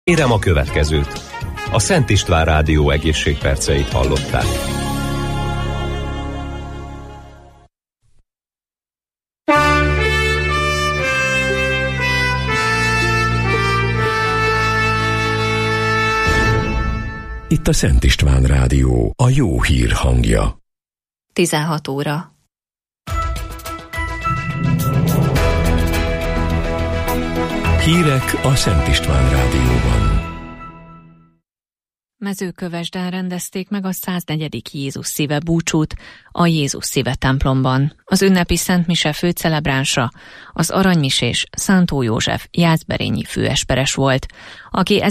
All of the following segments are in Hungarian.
Érem a következőt. A Szent István Rádió egészségperceit hallották. Itt a Szent István Rádió, a jó hír hangja. 16 óra. Hírek a Szent István Rádióban. Mezőkövesden rendezték meg a 104. Jézus szíve búcsút a Jézus szíve templomban. Az ünnepi Szent Mise főcelebránsa az aranymisés Szántó József jászberényi főesperes volt, aki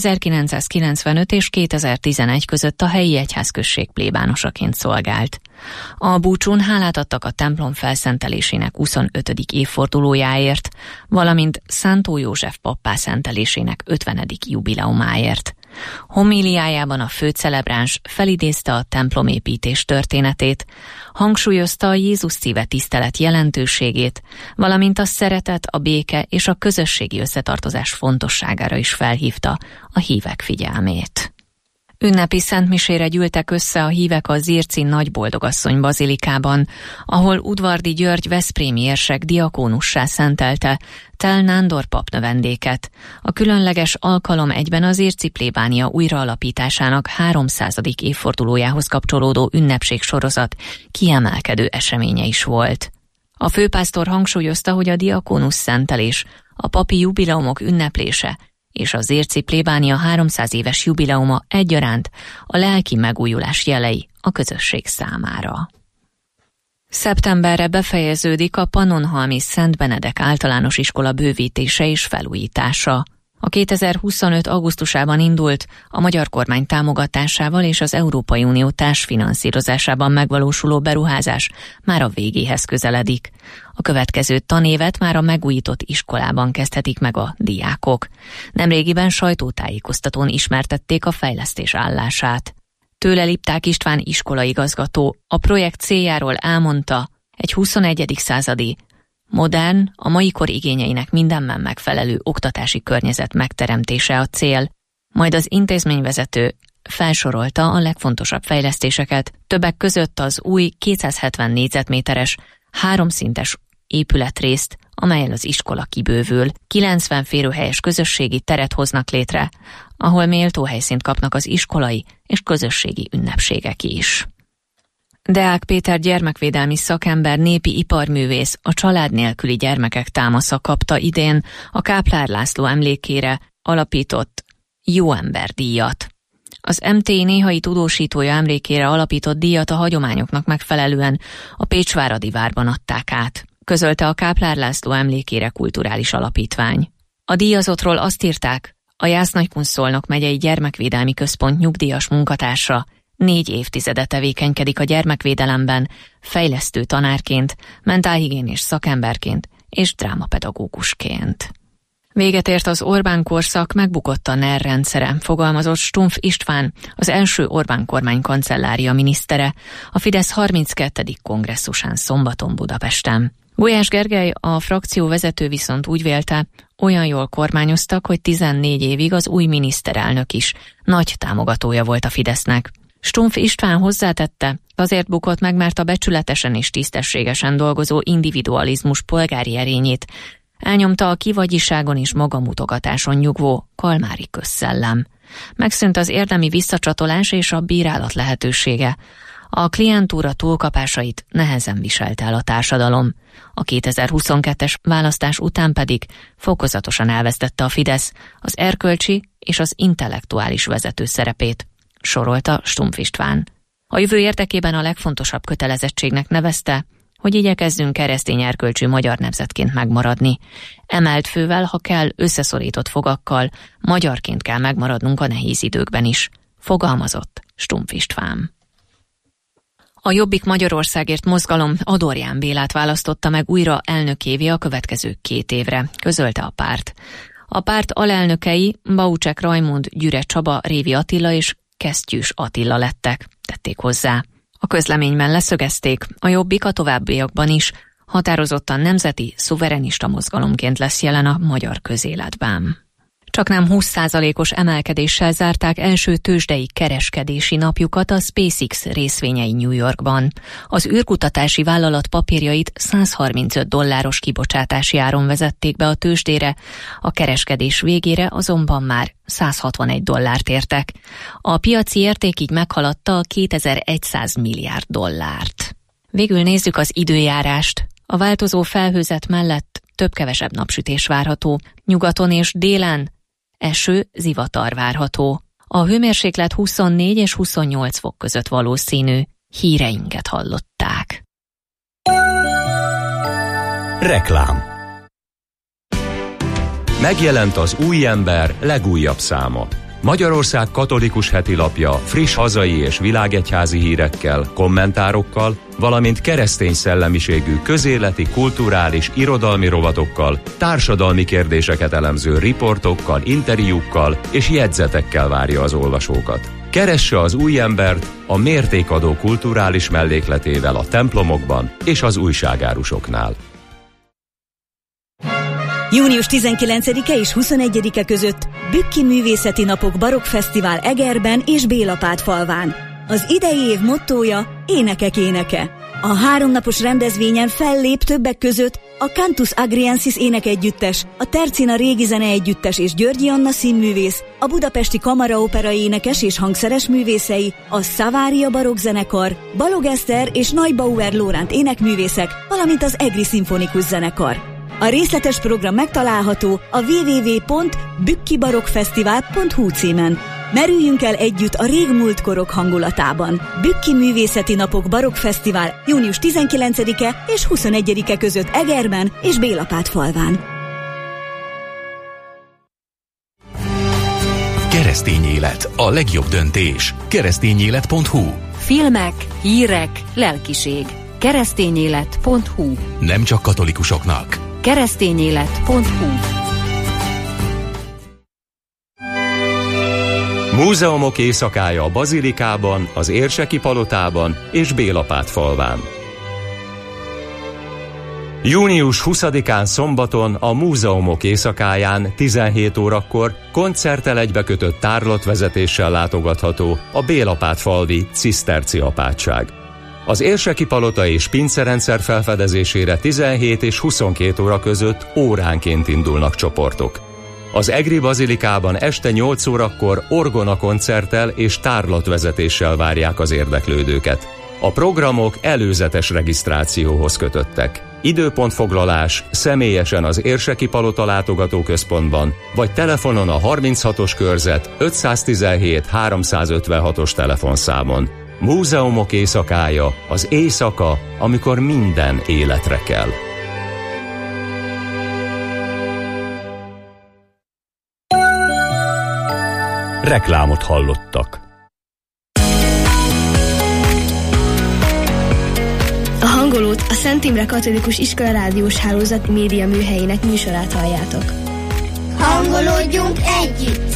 1995 és 2011 között a helyi egyházközség plébánosaként szolgált. A búcsún hálát adtak a templom felszentelésének 25. évfordulójáért, valamint Szántó József pappá szentelésének 50. jubileumáért. Homíliájában a főcelebráns felidézte a templomépítés történetét, hangsúlyozta a Jézus szíve tisztelet jelentőségét, valamint a szeretet, a béke és a közösségi összetartozás fontosságára is felhívta a hívek figyelmét. Ünnepi szentmisére gyűltek össze a hívek a Zirci Nagyboldogasszony bazilikában, ahol Udvardi György veszprémi érsek diakónussá szentelte Tel Nándor pap növendéket. A különleges alkalom egyben az Zirci plébánia újraalapításának 300. évfordulójához kapcsolódó ünnepségsorozat kiemelkedő eseménye is volt. A főpásztor hangsúlyozta, hogy a diakónus szentelés, a papi jubileumok ünneplése és az Zirci plébánia 300 éves jubileuma egyaránt a lelki megújulás jelei a közösség számára. Szeptemberre befejeződik a Pannonhalmi Szent Benedek általános iskola bővítése és felújítása. A 2025. augusztusában indult, a magyar kormány támogatásával és az Európai Unió társfinanszírozásában megvalósuló beruházás már a végéhez közeledik. A következő tanévet már a megújított iskolában kezdhetik meg a diákok. Nemrégiben sajtótájékoztatón ismertették a fejlesztés állását. Tőle Lipták István iskolaigazgató a projekt céljáról elmondta, egy 21. századi, modern, a mai kor igényeinek mindenben megfelelő oktatási környezet megteremtése a cél, majd az intézményvezető felsorolta a legfontosabb fejlesztéseket, többek között az új 270 négyzetméteres, 3 szintes épületrészt, amellyel az iskola kibővül, 90 férőhelyes közösségi teret hoznak létre, ahol méltó helyszínt kapnak az iskolai és közösségi ünnepségek is. Deák Péter gyermekvédelmi szakember, népi iparművész a család nélküli gyermekek támasza kapta idén a Káplár László emlékére alapított Jó Ember díjat. Az MTI néhai tudósítója emlékére alapított díjat a hagyományoknak megfelelően a Pécsváradi várban adták át, közölte a Káplár László emlékére kulturális alapítvány. A díjazottról azt írták, a Jász-Nagykun-Szolnok megyei gyermekvédelmi központ nyugdíjas munkatársa, 4 évtizede tevékenykedik a gyermekvédelemben, fejlesztő tanárként, mentálhigiénés szakemberként és drámapedagógusként. Véget ért az Orbán korszak, megbukott a NER rendszere, fogalmazott Stumpf István, az első Orbán kormány kancellária minisztere, a Fidesz 32. kongresszusán szombaton Budapesten. Gulyás Gergely, a frakció vezető viszont úgy vélte, olyan jól kormányoztak, hogy 14 évig az új miniszterelnök is nagy támogatója volt a Fidesznek. Stumpf István hozzátette, azért bukott meg, mert a becsületesen és tisztességesen dolgozó individualizmus polgári erényét elnyomta a kivagyiságon és magamutogatáson nyugvó kalmári közszellem. Megszűnt az érdemi visszacsatolás és a bírálat lehetősége. A klientúra túlkapásait nehezen viselte el a társadalom. A 2022-es választás után pedig fokozatosan elvesztette a Fidesz az erkölcsi és az intellektuális vezető szerepét, sorolta Stumpf István. A jövő érdekében a legfontosabb kötelezettségnek nevezte, hogy igyekezzünk keresztény erkölcsű magyar nemzetként megmaradni. Emelt fővel, ha kell, összeszorított fogakkal, magyarként kell megmaradnunk a nehéz időkben is, fogalmazott Stumpf István. A Jobbik Magyarországért mozgalom Adorján Bélát választotta meg újra elnökévé a következő 2 évre, közölte a párt. A párt alelnökei Baucsek Rajmund, Gyüre Csaba, Révi Attila és Kesztyűs Attila lettek, tették hozzá. A közleményben leszögezték, a Jobbik a továbbiakban is határozottan nemzeti, szuverenista mozgalomként lesz jelen a magyar közéletben. Csaknem 20%-os emelkedéssel zárták első tőzsdei kereskedési napjukat a SpaceX részvényei New Yorkban. Az űrkutatási vállalat papírjait $135 kibocsátási áron vezették be a tőzsdére, a kereskedés végére azonban már $161 értek. A piaci érték így meghaladta a $2100 milliárd. Végül nézzük az időjárást. A változó felhőzet mellett több-kevesebb napsütés várható, nyugaton és délen eső, zivatar várható. A hőmérséklet 24 és 28 fok között valószínű. Híreinket hallották. Reklám. Megjelent az Új Ember legújabb száma. Magyarország katolikus hetilapja friss hazai és világegyházi hírekkel, kommentárokkal, valamint keresztény szellemiségű közéleti, kulturális, irodalmi rovatokkal, társadalmi kérdéseket elemző riportokkal, interjúkkal és jegyzetekkel várja az olvasókat. Keresse az Új Embert a mértékadó kulturális mellékletével a templomokban és az újságárusoknál. Június 19-e és 21-e között Bükki Művészeti Napok Barokk Fesztivál Egerben és Bélapátfalván. Az idei év mottója Énekek éneke. A 3 napos rendezvényen fellép többek között a Cantus Agriensis énekegyüttes, a Tercina Régi Zeneegyüttes és Györgyi Anna színművész, a Budapesti Kamaraopera énekes és hangszeres művészei, a Szavária Barokk Zenekar, Balog Eszter és Neubauer Lóránt énekművészek, valamint az Egri Szimfonikus Zenekar. A részletes program megtalálható a www.bükkibarokkfesztivál.hu címen. Merüljünk el együtt a régmúlt korok hangulatában. Bükki Művészeti Napok Barokk Fesztivál június 19-e és 21-e között Egerben és Bélapátfalván. Keresztény élet, a legjobb döntés. Keresztényélet.hu. Filmek, hírek, lelkiség. Keresztényélet.hu. Nem csak katolikusoknak. Keresztényélet.hu. Múzeumok éjszakája a Bazilikában, az Érseki Palotában és Bélapátfalván. Június 20-án szombaton a Múzeumok éjszakáján 17 órakor koncerttel egybekötött tárlatvezetéssel látogatható a Bélapátfalvi ciszterci apátság. Az Érseki Palota és pincerendszer felfedezésére 17 és 22 óra között óránként indulnak csoportok. Az Egri Bazilikában este 8 órakor orgona koncerttel és tárlatvezetéssel várják az érdeklődőket. A programok előzetes regisztrációhoz kötöttek. Időpontfoglalás személyesen az Érseki Palota látogatóközpontban, vagy telefonon a 36-os körzet 517 356-os telefonszámon. Múzeumok éjszakája, az éjszaka, amikor minden életre kell. Reklámot hallottak. A hangolót a Szent Imre Katolikus Iskola rádiós hálózat média műhelyének műsorát halljátok. Hangolódjunk együtt!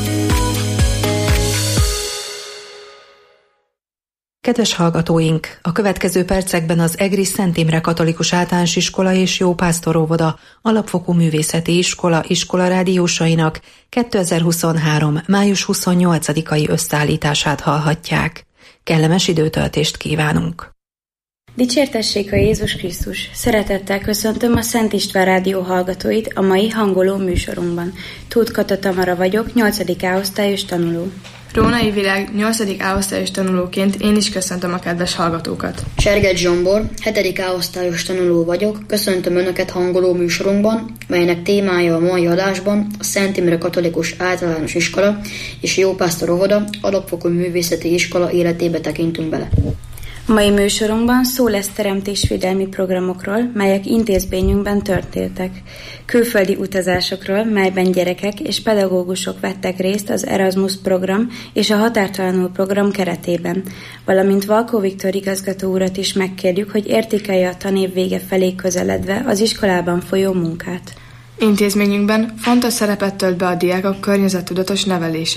Kedves hallgatóink! A következő percekben az Egri Szent Imre Katolikus Általános Iskola és Jó Pásztor Óvoda Alapfokú Művészeti Iskola rádiósainak 2023. május 28-ai összeállítását hallhatják. Kellemes időtöltést kívánunk! Dicsértessék a Jézus Krisztus! Szeretettel köszöntöm a Szent István Rádió hallgatóit a mai hangoló műsorunkban. Tóth Kata Tamara vagyok, 8. A-osztályos tanuló. Rónai Világ 8. A-osztályos tanulóként én is köszöntöm a kedves hallgatókat. Serget Zsombor, 7. A-osztályos tanuló vagyok, köszöntöm Önöket hangoló műsorunkban, melynek témája a mai adásban a Szent Imre Katolikus Általános Iskola és Jó Pásztor Óvoda Alapfokú Művészeti Iskola életébe tekintünk bele. Mai műsorunkban szó lesz teremtésvédelmi programokról, melyek intézményünkben történtek, külföldi utazásokról, melyben gyerekek és pedagógusok vettek részt az Erasmus program és a Határtalanul program keretében, valamint Valkó Viktor igazgató urat is megkérjük, hogy értékelje a tanév vége felé közeledve az iskolában folyó munkát. Intézményünkben fontos szerepet tölt be a diákok környezettudatos nevelése.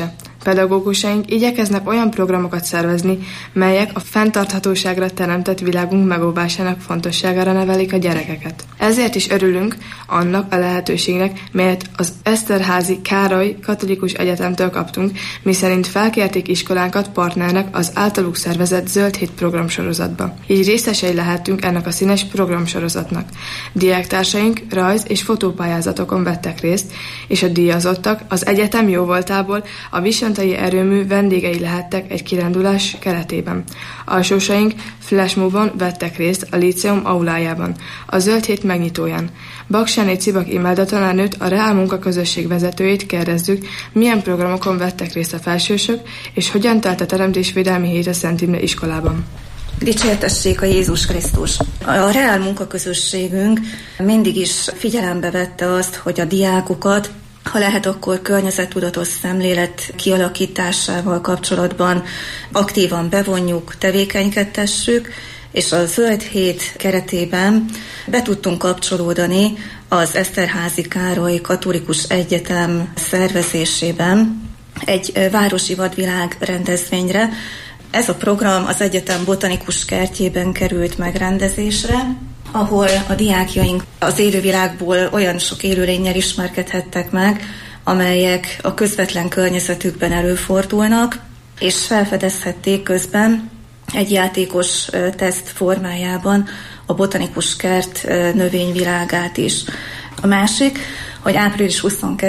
Pedagógusaink igyekeznek olyan programokat szervezni, melyek a fenntarthatóságra teremtett világunk megóvásának fontosságára nevelik a gyerekeket. Ezért is örülünk annak a lehetőségnek, melyet az Eszterházy Károly Katolikus Egyetemtől kaptunk, miszerint felkérték iskolánkat partnernek az általuk szervezett Zöld Hét programsorozatba. Így részesei lehettünk ennek a színes programsorozatnak. Diáktársaink rajz- és fotópályázatokon vettek részt, és a díjazottak az egyetem jóvoltából a Visontai erőmű vendégei lehettek egy kirándulás keretében. Alsósaink flashmobon vettek részt a líceum aulájában, a Zöld Hét megnyitóján. Baksáné Cibak Imelda tanárnőt, a Reál Munkaközösség vezetőjét kérdezzük, milyen programokon vettek részt a felsősök, és hogyan telt a Teremtésvédelmi Hét a Szent Imre iskolában. Dicsértessék a Jézus Krisztus! A Reál Munkaközösségünk mindig is figyelembe vette azt, hogy a diákokat, ha lehet, akkor környezettudatos szemlélet kialakításával kapcsolatban aktívan bevonjuk, tevékenykedtessük, és a Zöld Hét keretében be tudtunk kapcsolódani az Eszterházy Károly Katolikus Egyetem szervezésében egy városi vadvilág rendezvényre. Ez a program az egyetem botanikus kertjében került megrendezésre, ahol a diákjaink az élővilágból olyan sok élőlénnyel ismerkedhettek meg, amelyek a közvetlen környezetükben előfordulnak, és felfedezhették közben egy játékos teszt formájában a botanikus kert növényvilágát is. A másik, hogy április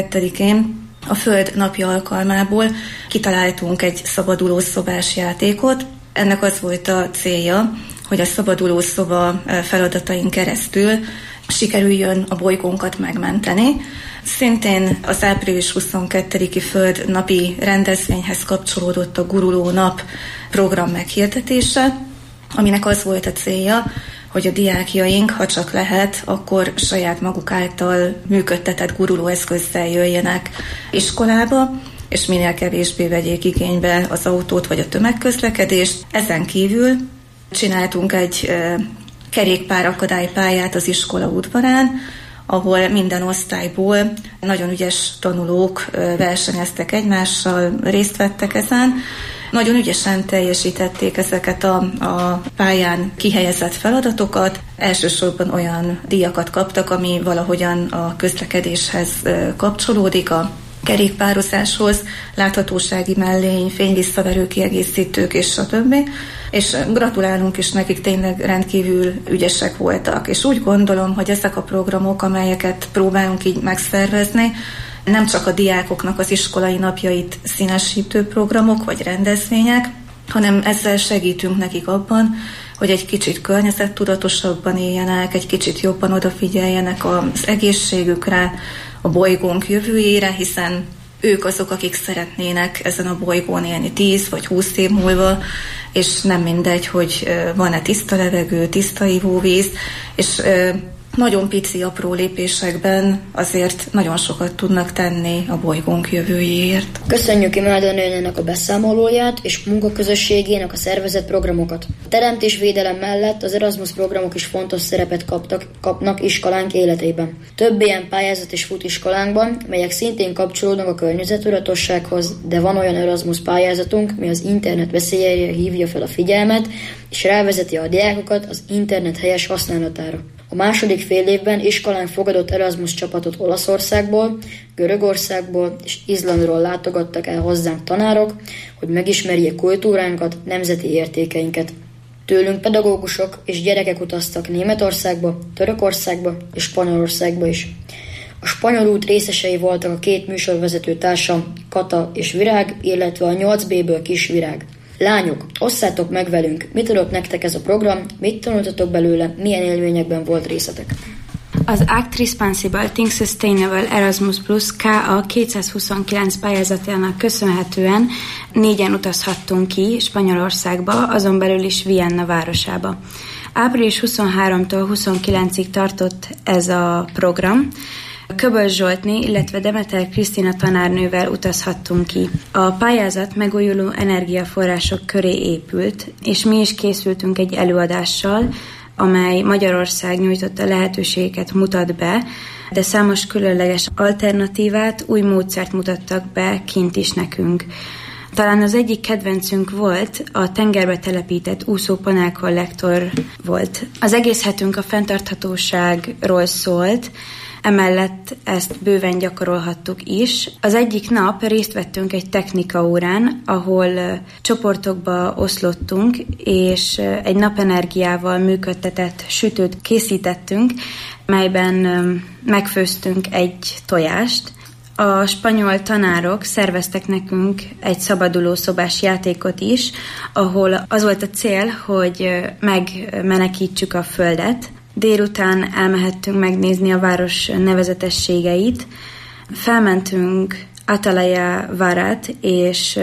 22-én a Föld napja alkalmából kitaláltunk egy szabadulószobás játékot. Ennek az volt a célja, hogy a szabadulószoba feladatain keresztül sikerüljön a bolygónkat megmenteni. Szintén az április 22-i Föld napi rendezvényhez kapcsolódott a Guruló nap program meghirdetése, aminek az volt a célja, hogy a diákjaink, ha csak lehet, akkor saját maguk által működtetett gurulóeszközzel jöjjenek iskolába, és minél kevésbé vegyék igénybe az autót vagy a tömegközlekedést. Ezen kívül csináltunk egy kerékpárakadálypályát az iskola udvarán, ahol minden osztályból nagyon ügyes tanulók versenyeztek egymással, részt vettek ezen. Nagyon ügyesen teljesítették ezeket a pályán kihelyezett feladatokat. Elsősorban olyan díjakat kaptak, ami valahogyan a közlekedéshez kapcsolódik, a kerékpározáshoz, láthatósági mellény, fényvisszaverő kiegészítők és stb. És gratulálunk is nekik, tényleg rendkívül ügyesek voltak. És úgy gondolom, hogy ezek a programok, amelyeket próbálunk így megszervezni, nem csak a diákoknak az iskolai napjait színesítő programok vagy rendezvények, hanem ezzel segítünk nekik abban, hogy egy kicsit környezettudatosabban éljenek, egy kicsit jobban odafigyeljenek az egészségükre, a bolygónk jövőjére, hiszen ők azok, akik szeretnének ezen a bolygón élni 10 vagy 20 év múlva, és nem mindegy, hogy van-e tiszta levegő, tiszta ivóvíz, és nagyon pici, apró lépésekben azért nagyon sokat tudnak tenni a bolygónk jövőjéért. Köszönjük Imelda nőnének a beszámolóját és munkaközösségének a szervezett programokat. A teremtésvédelem mellett az Erasmus programok is fontos szerepet kapnak iskolánk életében. Több ilyen pályázat is fut iskolánkban, melyek szintén kapcsolódnak a környezettudatossághoz, de van olyan Erasmus pályázatunk, mi az internet veszélyeire hívja fel a figyelmet, és rávezeti a diákokat az internet helyes használatára. A második fél évben iskolánk fogadott Erasmus csapatot Olaszországból, Görögországból és Izlandról látogattak el hozzánk tanárok, hogy megismerjék kultúránkat, nemzeti értékeinket. Tőlünk pedagógusok és gyerekek utaztak Németországba, Törökországba és Spanyolországba is. A spanyol út részesei voltak a 2 műsorvezető társam, Kata és Virág, illetve a 8B-ből Kis Virág. Lányok, osszátok meg velünk, mit adott nektek ez a program, mit tanultatok belőle, milyen élményekben volt részletek? Az Act Responsible Think Sustainable Erasmus Plus KA 229 pályázatának köszönhetően 4-en utazhattunk ki Spanyolországba, azon belül is Vienna városába. Április 23-tól 29-ig tartott ez a program. Köböl Zsoltné, illetve Demeter Krisztina tanárnővel utazhattunk ki. A pályázat megújuló energiaforrások köré épült, és mi is készültünk egy előadással, amely Magyarország nyújtotta lehetőségeket mutat be, de számos különleges alternatívát, új módszert mutattak be kint is nekünk. Talán az egyik kedvencünk volt, a tengerbe telepített úszó panelkollektor volt. Az egész hetünk a fenntarthatóságról szólt, emellett ezt bőven gyakorolhattuk is. Az egyik nap részt vettünk egy technikaórán, ahol csoportokba oszlottunk, és egy napenergiával működtetett sütőt készítettünk, melyben megfőztünk egy tojást. A spanyol tanárok szerveztek nekünk egy szabadulószobás játékot is, ahol az volt a cél, hogy megmenekítsük a földet. Délután elmehettünk megnézni a város nevezetességeit. Felmentünk Atalaya Várát és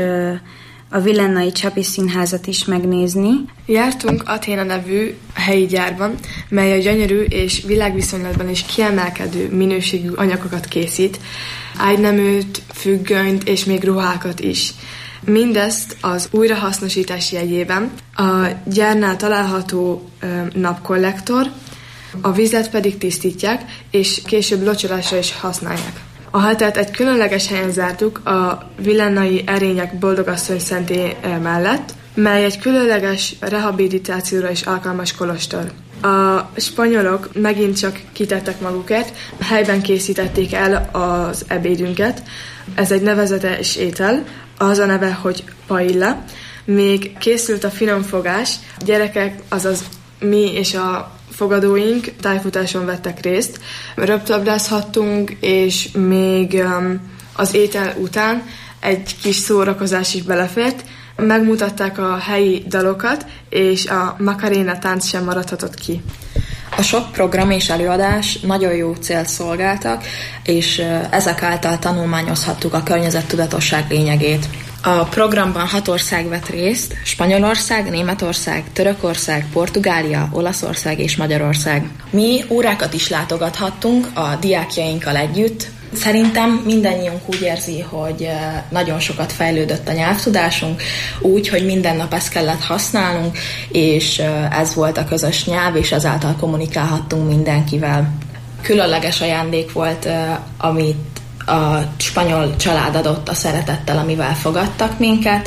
a Villennai Csapi Színházat is megnézni. Jártunk Athéna nevű helyi gyárban, mely a gyönyörű és világviszonylatban is kiemelkedő minőségű anyagokat készít, ágyneműt, függönyt és még ruhákat is. Mindezt az újrahasznosítás jegyében a gyárnál található napkollektor, a vizet pedig tisztítják, és később locsolásra is használják. A hetet egy különleges helyen zártuk a Villennai Erények Boldogasszony szentély mellett, mely egy különleges rehabilitációra is alkalmas kolostor. A spanyolok megint csak kitettek magukért, helyben készítették el az ebédünket. Ez egy nevezetes étel, az a neve, hogy paella. Még készült a finomfogás, gyerekek, azaz mi és a fogadóink tájfutáson vettek részt. Röplabdázhattunk, és még az étel után egy kis szórakozás is belefért. Megmutatták a helyi dalokat, és a Macarena tánc sem maradhatott ki. A sok program és előadás nagyon jó célt szolgáltak, és ezek által tanulmányozhattuk a környezettudatosság lényegét. A programban 6 ország vett részt: Spanyolország, Németország, Törökország, Portugália, Olaszország és Magyarország. Mi órákat is látogathattunk a diákjainkkal együtt. Szerintem mindannyiunk úgy érzi, hogy nagyon sokat fejlődött a nyelvtudásunk, úgy, hogy minden nap ezt kellett használnunk, és ez volt a közös nyelv, és ezáltal kommunikálhattunk mindenkivel. Különleges ajándék volt, amit a spanyol család adott a szeretettel, amivel fogadtak minket,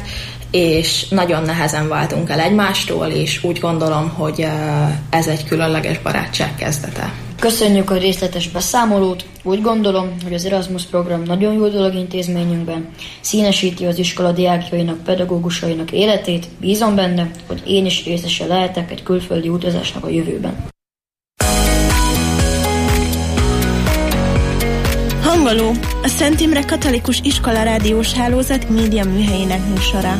és nagyon nehezen váltunk el egymástól, és úgy gondolom, hogy ez egy különleges barátság kezdete. Köszönjük a részletes beszámolót. Úgy gondolom, hogy az Erasmus program nagyon jó dolog intézményünkben, színesíti az iskola diákjainak, pedagógusainak életét. Bízom benne, hogy én is részese lehetek egy külföldi utazásnak a jövőben. Hangoló, a Szent Imre Katolikus Iskola rádiós hálózat média műhelyének műsora.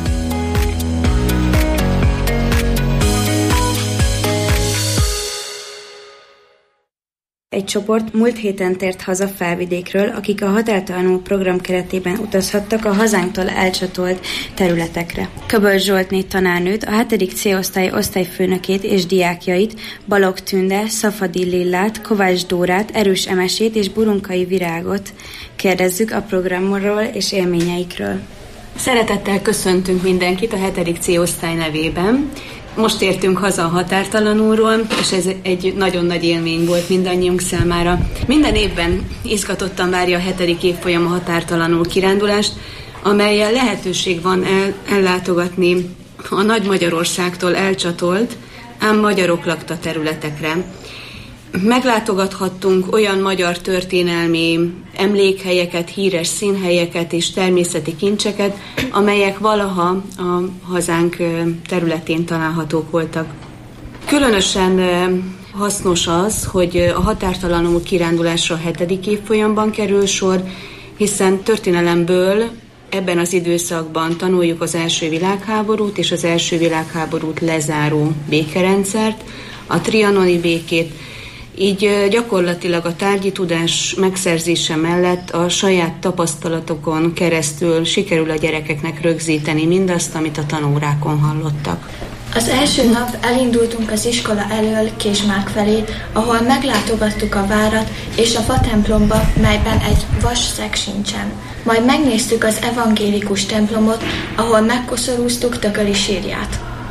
Egy csoport múlt héten tért haza Felvidékről, akik a Határtalanul program keretében utazhattak a hazánktól elcsatolt területekre. Köböl Zsoltné tanárnőt, a 7. C-osztály osztályfőnökét és diákjait, Balogh Tünde, Szafadi Lillát, Kovács Dórát, Erős Emesét és Burunkai Virágot kérdezzük a programról és élményeikről. Szeretettel köszöntünk mindenkit a 7. C-osztály nevében. Most értünk haza a Határtalanulról, és ez egy nagyon nagy élmény volt mindannyiunk számára. Minden évben izgatottan várja a 7. évfolyam a Határtalanul kirándulást, amellyel lehetőség van ellátogatni a Nagy Magyarországtól elcsatolt, ám magyarok lakta területekre. Meglátogathattunk olyan magyar történelmi emlékhelyeket, híres színhelyeket és természeti kincseket, amelyek valaha a hazánk területén találhatók voltak. Különösen hasznos az, hogy a Határtalanul kirándulásra a 7. évfolyamban kerül sor, hiszen történelemből ebben az időszakban tanuljuk az első világháborút és az első világháborút lezáró békerendszert, a trianoni békét. Így gyakorlatilag a tárgyi tudás megszerzése mellett a saját tapasztalatokon keresztül sikerül a gyerekeknek rögzíteni mindazt, amit a tanórákon hallottak. Az első nap elindultunk az iskola elől Késmák felé, ahol meglátogattuk a várat és a fatemplomba, melyben egy vasszeg sincsen. Majd megnéztük az evangélikus templomot, ahol megkoszorúztuk Tököli sírját.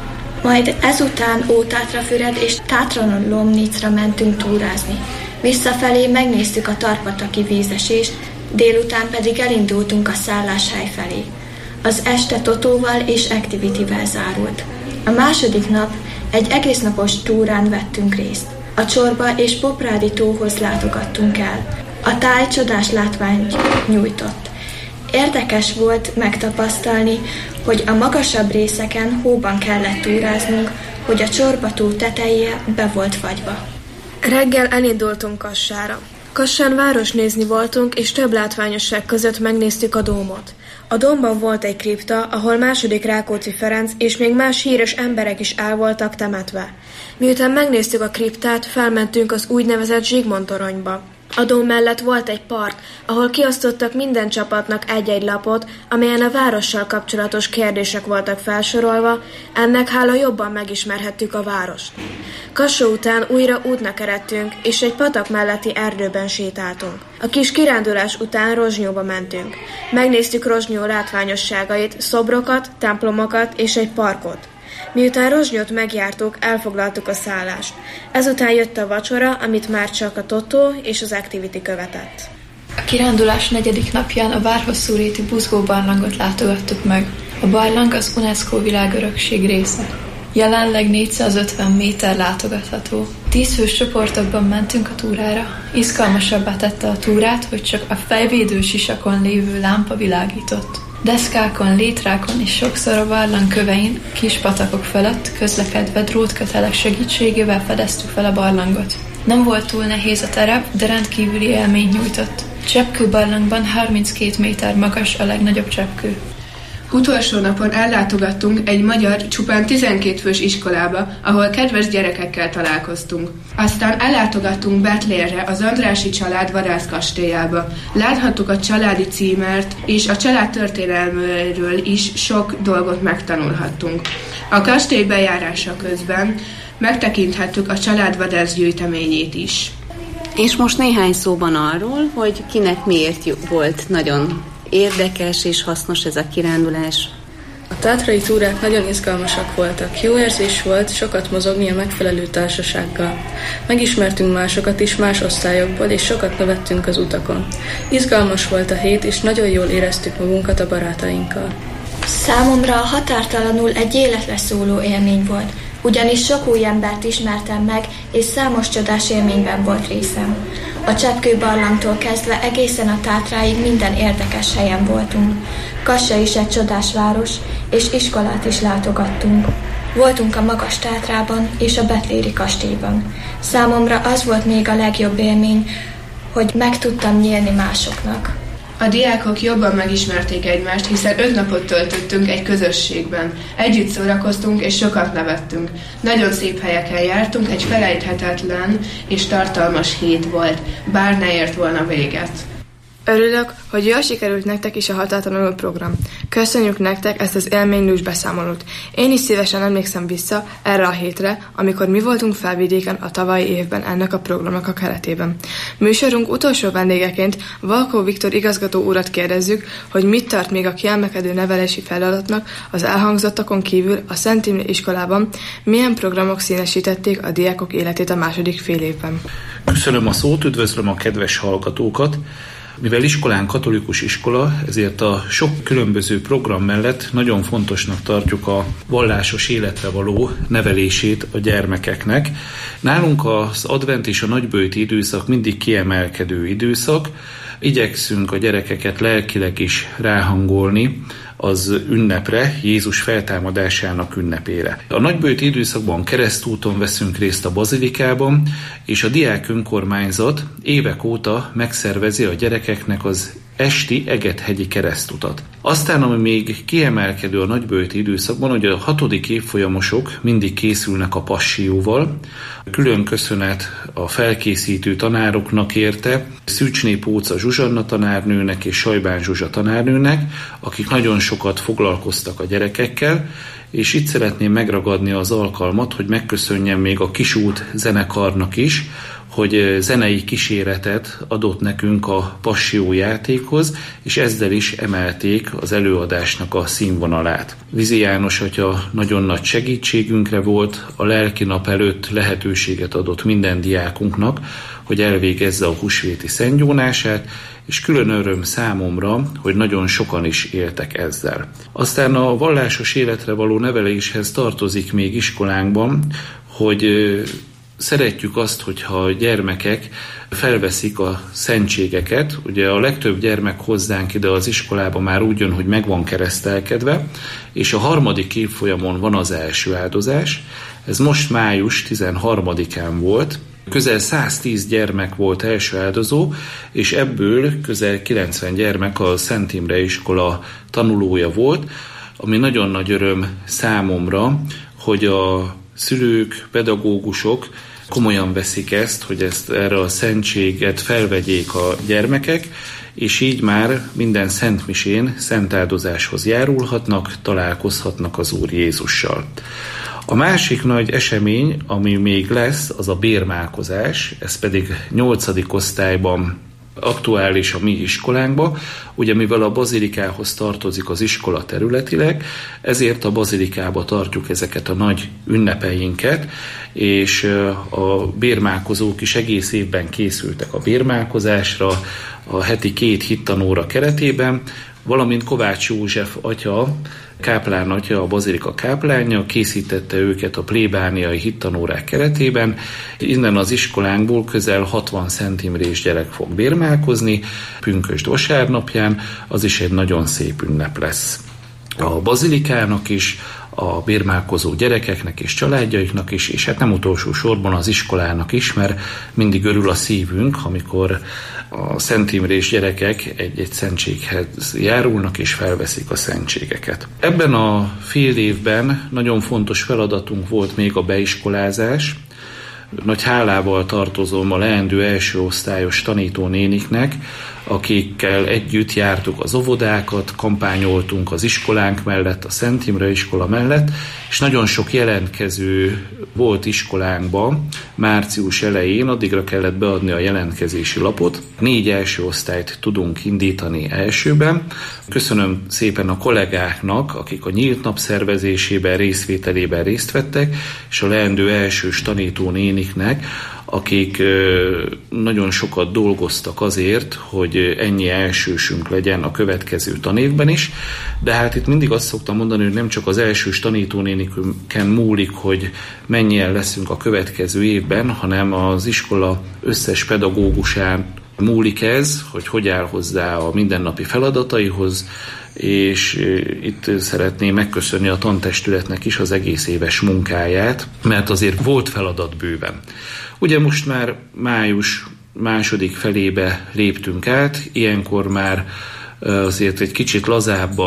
Majd ezután Ótátrafüred és Tátralomnicra mentünk túrázni. Visszafelé megnéztük a Tarpataki vízesést, délután pedig elindultunk a szálláshely felé. Az este totóval és activity-vel zárult. A második nap egy egésznapos túrán vettünk részt. A Csorba és Poprádi tóhoz látogattunk el. A táj csodás látványt nyújtott. Érdekes volt megtapasztalni, hogy a magasabb részeken hóban kellett túráznunk, hogy a Csorba tó teteje be volt fagyva. Reggel elindultunk Kassára. Kassán városnézni voltunk, és több látványosság között megnéztük a dómot. A dómban volt egy kripta, ahol II. Rákóczi Ferenc és még más híres emberek is el voltak temetve. Miután megnéztük a kriptát, felmentünk az úgynevezett Zsigmond-toronyba. A dóm mellett volt egy park, ahol kiosztottak minden csapatnak egy-egy lapot, amelyen a várossal kapcsolatos kérdések voltak felsorolva, ennek hála jobban megismerhettük a várost. Kassó után újra útnak eredtünk, és egy patak melletti erdőben sétáltunk. A kis kirándulás után Rozsnyóba mentünk. Megnéztük Rozsnyó látványosságait, szobrokat, templomokat és egy parkot. Miután Rozsnyót megjártuk, elfoglaltuk a szállást. Ezután jött a vacsora, amit már csak a totó és az activity követett. A kirándulás 4. napján a Várhosszúréti buzgóbarlangot látogattuk meg. A barlang az UNESCO világörökség része. Jelenleg 450 méter látogatható. 10 fős csoportokban mentünk a túrára. Izgalmasabbá tette a túrát, hogy csak a fejvédő sisakon lévő lámpa világított. Deszkákon, létrákon és sokszor a barlang kövein, kis patakok felett közlekedve drótkötelek segítségével fedeztük fel a barlangot. Nem volt túl nehéz a terep, de rendkívüli élményt nyújtott. Cseppkő barlangban 32 méter magas a legnagyobb cseppkő. Utolsó napon ellátogattunk egy magyar, csupán 12 fős iskolába, ahol kedves gyerekekkel találkoztunk. Aztán ellátogattunk Betlérre, az Andrássy család vadászkastélyába. Láthattuk a családi címert, és a család történelméről is sok dolgot megtanulhattunk. A kastély bejárása közben megtekinthettük a család vadászgyűjteményét is. És most néhány szóban arról, hogy kinek miért volt nagyon érdekes és hasznos ez a kirándulás. A tátrai túrák nagyon izgalmasak voltak. Jó érzés volt sokat mozogni a megfelelő társasággal. Megismertünk másokat is más osztályokból, és sokat nevettünk az utakon. Izgalmas volt a hét, és nagyon jól éreztük magunkat a barátainkkal. Számomra határtalanul egy életre szóló élmény volt, ugyanis sok új embert ismertem meg, és számos csodás élményben volt részem. A Cseppkő barlangtól kezdve egészen a Tátráig minden érdekes helyen voltunk. Kassa is egy csodás város, és iskolát is látogattunk. Voltunk a Magas Tátrában és a Betléri kastélyban. Számomra az volt még a legjobb élmény, hogy meg tudtam nyílni másoknak. A diákok jobban megismerték egymást, hiszen 5 napot töltöttünk egy közösségben. Együtt szórakoztunk és sokat nevettünk. Nagyon szép helyeken jártunk, egy felejthetetlen és tartalmas hét volt, bár ne ért volna véget. Örülök, hogy jól sikerült nektek is a Határtalanul program. Köszönjük nektek ezt az élménylős beszámolót. Én is szívesen emlékszem vissza erre a hétre, amikor mi voltunk Felvidéken a tavalyi évben ennek a programnak a keretében. Műsorunk utolsó vendégeként Valkó Viktor igazgató urat kérdezzük, hogy mit tart még a kiemelkedő nevelési feladatnak az elhangzottakon kívül a Szent Imre iskolában, milyen programok színesítették a diákok életét a második fél évben. Köszönöm a szót, üdvözlöm a kedves hallgatókat. Mivel iskolán katolikus iskola, ezért a sok különböző program mellett nagyon fontosnak tartjuk a vallásos életre való nevelését a gyermekeknek. Nálunk az advent és a nagyböjti időszak mindig kiemelkedő időszak. Igyekszünk a gyerekeket lelkileg is ráhangolni az ünnepre, Jézus feltámadásának ünnepére. A nagyböjti időszakban keresztúton veszünk részt a bazilikában, és a diák önkormányzat évek óta megszervezi a gyerekeknek az esti Egethegyi keresztutat. Aztán, ami még kiemelkedő a nagyböjti időszakban, hogy a 6. évfolyamosok mindig készülnek a passióval. Külön köszönet a felkészítő tanároknak érte, Szűcsné Póca Zsuzsanna tanárnőnek és Sajbán Zsuzsa tanárnőnek, akik nagyon sokat foglalkoztak a gyerekekkel, és itt szeretném megragadni az alkalmat, hogy megköszönjem még a Kisút zenekarnak is, hogy zenei kíséretet adott nekünk a Passió játékhoz, és ezzel is emelték az előadásnak a színvonalát. Vizi János atya nagyon nagy segítségünkre volt, a lelki nap előtt lehetőséget adott minden diákunknak, hogy elvégezze a húsvéti szentgyónását, és külön öröm számomra, hogy nagyon sokan is éltek ezzel. Aztán a vallásos életre való neveléshez tartozik még iskolánkban, hogy szeretjük azt, hogyha a gyermekek felveszik a szentségeket. Ugye a legtöbb gyermek hozzánk ide az iskolába már úgy jön, hogy meg van keresztelkedve, és a 3. évfolyamon van az első áldozás. Ez most május 13-án volt. Közel 110 gyermek volt első áldozó, és ebből közel 90 gyermek a Szent Imre iskola tanulója volt, ami nagyon nagy öröm számomra, hogy a szülők, pedagógusok komolyan veszik ezt, hogy erre a szentséget felvegyék a gyermekek, és így már minden szentmisén szentáldozáshoz járulhatnak, találkozhatnak az Úr Jézussal. A másik nagy esemény, ami még lesz, az a bérmálkozás, ez pedig 8. osztályban aktuális a mi iskolánkban, ugye mivel a bazilikához tartozik az iskola területileg, ezért a bazilikába tartjuk ezeket a nagy ünnepeinket, és a bérmálkozók is egész évben készültek a bérmálkozásra, a heti 2 hittanóra keretében, valamint Kovács József atya, káplán atya, a bazilika káplánja készítette őket a plébániai hittanórák keretében. Innen az iskolánkból közel 60 Szent Imrés gyerek fog bérmálkozni pünkösd vasárnapján, az is egy nagyon szép ünnep lesz. A bazilikának is, a bérmálkozó gyerekeknek és családjaiknak is, és hát nem utolsó sorban az iskolának is, mert mindig örül a szívünk, amikor a Szent Imrés gyerekek egy-egy szentséghez járulnak és felveszik a szentségeket. Ebben a fél évben nagyon fontos feladatunk volt még a beiskolázás. Nagy hálával tartozom a leendő első osztályos tanítónéniknek, akikkel együtt jártuk az óvodákat, kampányoltunk az iskolánk mellett, a Szent Imre iskola mellett, és nagyon sok jelentkező volt iskolánkban március elején, addigra kellett beadni a jelentkezési lapot. 4 első osztályt tudunk indítani elsőben. Köszönöm szépen a kollégáknak, akik a nyílt nap szervezésében, részvételében részt vettek, és a leendő elsős tanítónéniknek, akik nagyon sokat dolgoztak azért, hogy ennyi elsősünk legyen a következő tanévben is, de hát itt mindig azt szoktam mondani, hogy nem csak az elsős tanítónéniken múlik, hogy mennyien leszünk a következő évben, hanem az iskola összes pedagógusán múlik ez, hogy áll hozzá a mindennapi feladataihoz, és itt szeretném megköszönni a tantestületnek is az egész éves munkáját, mert azért volt feladat bőven. Ugye most már május második felébe léptünk át, ilyenkor már azért egy kicsit lazább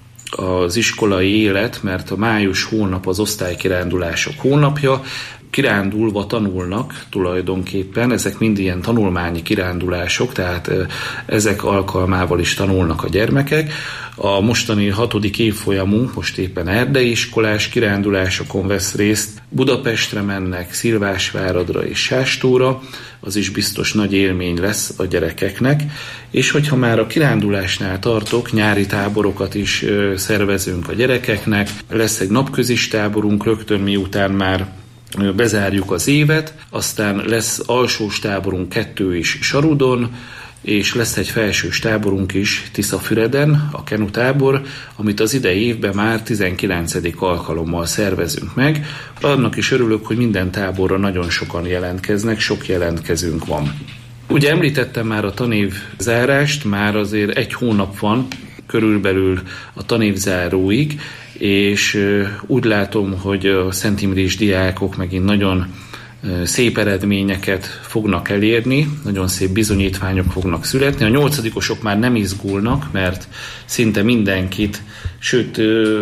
az iskolai élet, mert a május hónap az osztálykirándulások hónapja, kirándulva tanulnak tulajdonképpen, ezek mind ilyen tanulmányi kirándulások, tehát ezek alkalmával is tanulnak a gyermekek. A mostani 6. évfolyamunk most éppen erdei iskolás kirándulásokon vesz részt, Budapestre mennek, Szilvásváradra és Sástóra, az is biztos nagy élmény lesz a gyerekeknek, és hogyha már a kirándulásnál tartok, nyári táborokat is szervezünk a gyerekeknek, lesz egy napközis táborunk rögtön miután már bezárjuk az évet, aztán lesz alsós táborunk 2 is Sarudon, és lesz egy felsős táborunk is Tiszafüreden, a Kenu tábor, amit az idei évben már 19. alkalommal szervezünk meg. Annak is örülök, hogy minden táborra nagyon sokan jelentkeznek, sok jelentkezőnk van. Ugye említettem már a tanév zárást, már azért 1 hónap van körülbelül a tanévzáróig, és úgy látom, hogy a Szent Imrés diákok megint nagyon szép eredményeket fognak elérni, nagyon szép bizonyítványok fognak születni. A 8-osok már nem izgulnak, mert szinte mindenkit, sőt,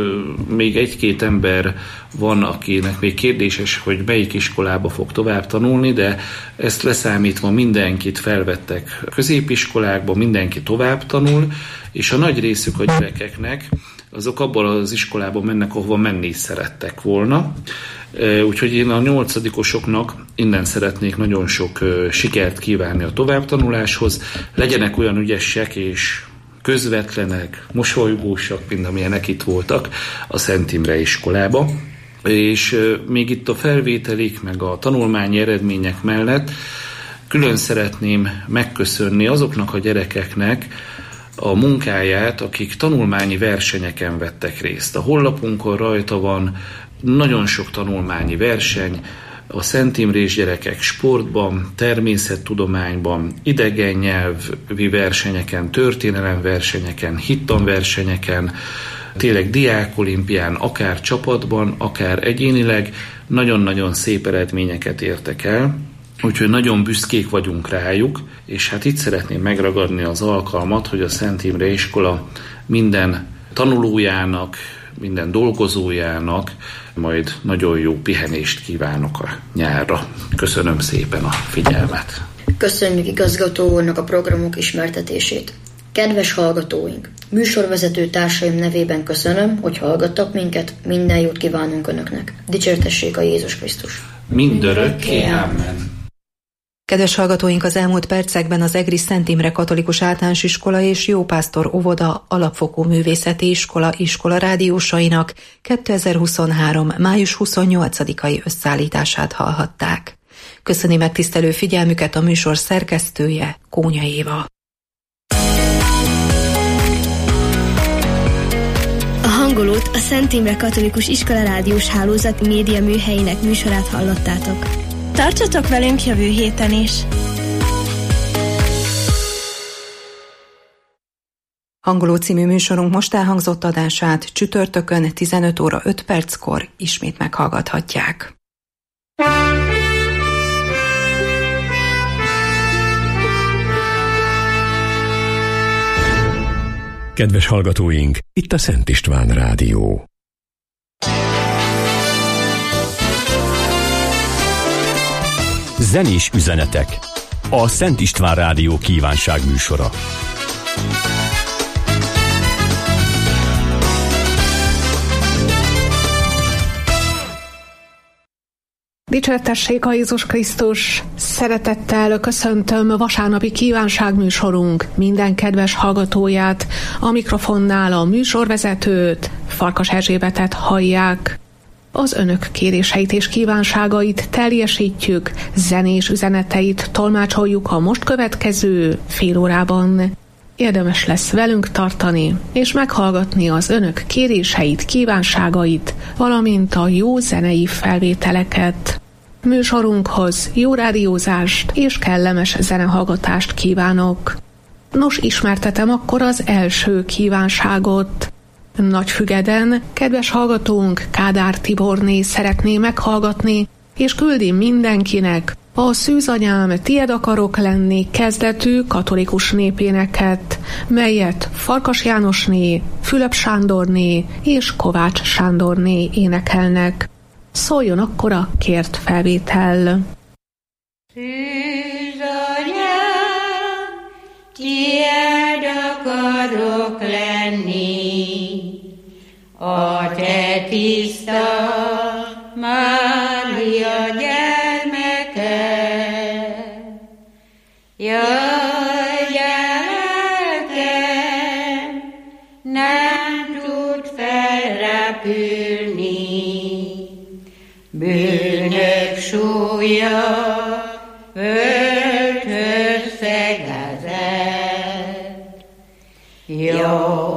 még 1-2 ember van, akinek még kérdéses, hogy melyik iskolába fog tovább tanulni, de ezt leszámítva mindenkit felvettek középiskolákba, mindenki tovább tanul, és a nagy részük a gyerekeknek azok abban az iskolában mennek, ahova menni is szerettek volna. Úgyhogy én a 8-osoknak innen szeretnék nagyon sok sikert kívánni a továbbtanuláshoz. Legyenek olyan ügyesek és közvetlenek, mosolygósak, mint amilyenek itt voltak a Szent Imre iskolába. És még itt a felvételik, meg a tanulmányi eredmények mellett külön szeretném megköszönni azoknak a gyerekeknek a munkáját, akik tanulmányi versenyeken vettek részt. A honlapunkon rajta van nagyon sok tanulmányi verseny, a Szent Imrés gyerekek sportban, természettudományban, idegen nyelvi versenyeken, történelemversenyeken, hittanversenyeken, tényleg diákolimpián, akár csapatban, akár egyénileg nagyon-nagyon szép eredményeket értek el, úgyhogy nagyon büszkék vagyunk rájuk, és hát itt szeretném megragadni az alkalmat, hogy a Szent Imre iskola minden tanulójának, minden dolgozójának majd nagyon jó pihenést kívánok a nyárra. Köszönöm szépen a figyelmet. Köszönjük igazgató úrnak a programok ismertetését. Kedves hallgatóink, műsorvezető társaim nevében köszönöm, hogy hallgattak minket, minden jót kívánunk Önöknek. Dicsértessék a Jézus Krisztus. Mindörökké. Amen. Kedves hallgatóink, az elmúlt percekben az Egri Szent Imre Katolikus Általános Iskola és Jópásztor Óvoda Alapfokú Művészeti Iskola rádiósainak 2023. május 28-ai összeállítását hallhatták. Köszöni megtisztelő figyelmüket a műsor szerkesztője, Kónya Éva. A hangolót a Szent Imre Katolikus Iskola rádiós hálózat média műhelyének műsorát hallottátok. Tartsatok velünk jövő héten is! Hangoló című műsorunk most elhangzott adását csütörtökön 15 óra 5 perckor ismét meghallgathatják. Kedves hallgatóink, itt a Szent István Rádió. Zenés üzenetek. A Szent István Rádió kívánság műsora. Dicsértessék a Jézus Krisztus! Szeretettel köszöntöm vasárnapi kívánságműsorunk minden kedves hallgatóját, a mikrofonnál a műsorvezetőt, Farkas Erzsébetet hallják. Az önök kéréseit és kívánságait teljesítjük, zenés üzeneteit tolmácsoljuk a most következő fél órában. Érdemes lesz velünk tartani, és meghallgatni az önök kéréseit, kívánságait, valamint a jó zenei felvételeket. Műsorunkhoz jó rádiózást és kellemes zenehallgatást kívánok. Nos, ismertetem akkor az első kívánságot. Nagyfügeden kedves hallgatónk Kádár Tiborné szeretné meghallgatni, és küldi mindenkinek a Szűzanyám, tied akarok lenni kezdetű katolikus népéneket, melyet Farkas Jánosné, Fülöp Sándorné és Kovács Sándorné énekelnek. Szóljon akkor a kért felvétel. Szűzanyám, tied akarok lenni, a te tiszta Mária gyermeke. Jaj, gyermekem, nem tud felrepülni, bűnök súlya földhöz szegezett. Jó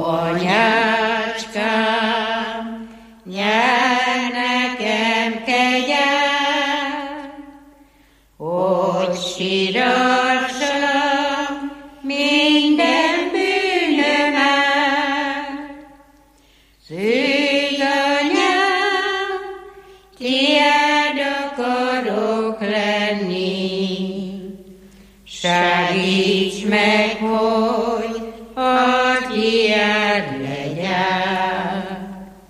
anyácskám, nyer nekem kegyet, hogy sírassam minden bűnömet. Szűzanyám, tied akarok lenni, segíts meg, hogy a tied legyen.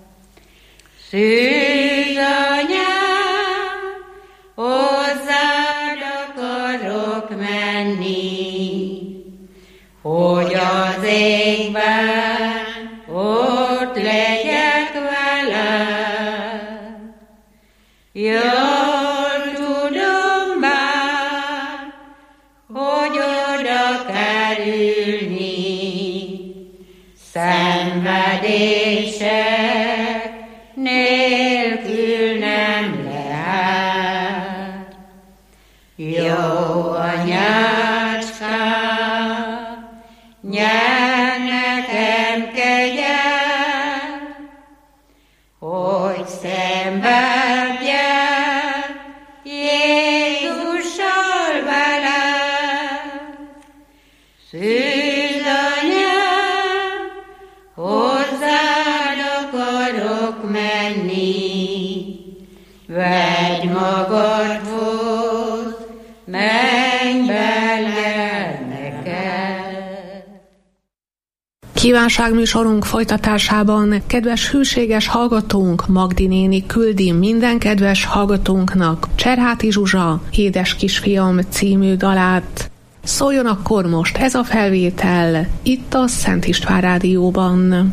Szűzanyám, hozzád akarok menni, hogy az égben ott legyek veled. Jól tudom már, hogy oda kerülni szenvedések nélkül nem lehet. Jó anyácskám, nyer nekem kegyet, hogy szenvedjek Jézussal veled. Szűz anyám, hozzád akarok menni, vedd magadhoz, menj bele neked. Kívánságműsorunk folytatásában kedves hűséges hallgatónk Magdi néni küldi minden kedves hallgatónknak Cserháti Zsuzsa Édes kisfiam című dalát. Szóljon akkor most ez a felvétel itt a Szent István Rádióban.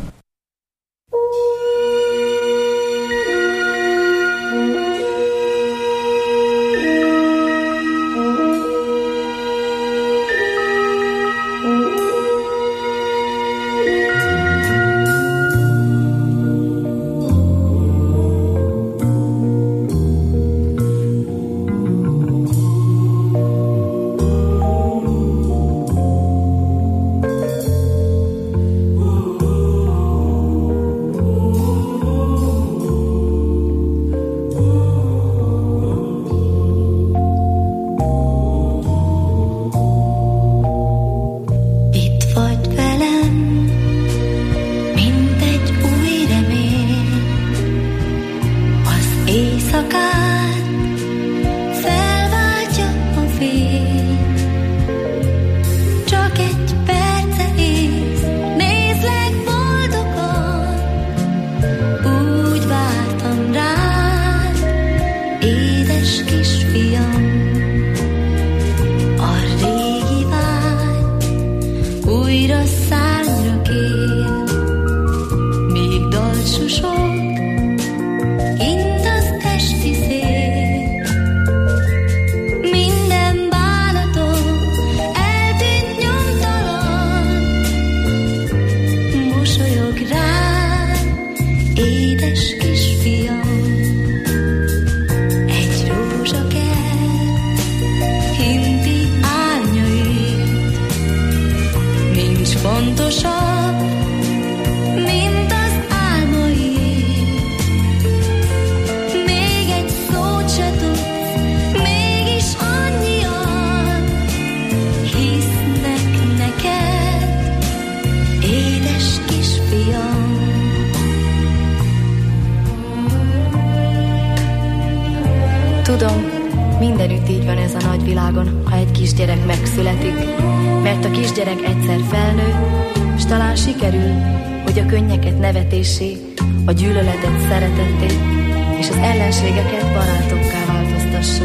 Tudom, mindenütt így van ez a nagy világon, ha egy kisgyerek megszületik, mert a kisgyerek egyszer felnő, s talán sikerül, hogy a könnyeket nevetésé, a gyűlöletet szeretetté, és az ellenségeket barátokká változtassa.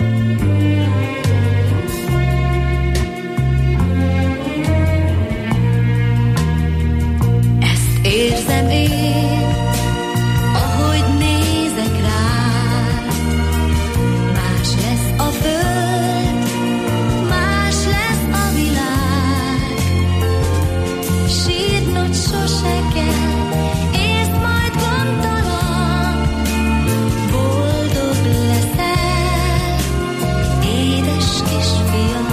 Ezt érzem én, ahogy nézek rád. Más lesz a föld, más lesz a világ. Sírnod sose kell, értsd majd gondtalan. Boldog leszel, édes kisfiam.